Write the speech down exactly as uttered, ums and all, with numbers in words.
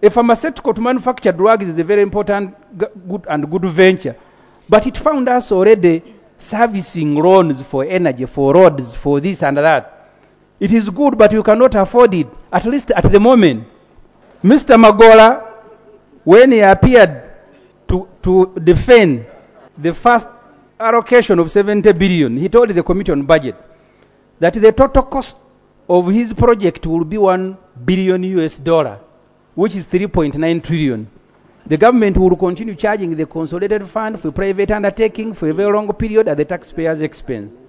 A pharmaceutical to manufacture drugs is a very important g- good and good venture. But it found us already servicing loans for energy, for roads, for this and that. It is good, but you cannot afford it, at least at the moment. Mister Magola, when he appeared to, to defend the first allocation of seventy billion, he told the Committee on Budget that the total cost of his project will be one billion U S dollar, which is three point nine trillion. The government will continue charging the consolidated fund for private undertaking for a very long period at the taxpayers' expense.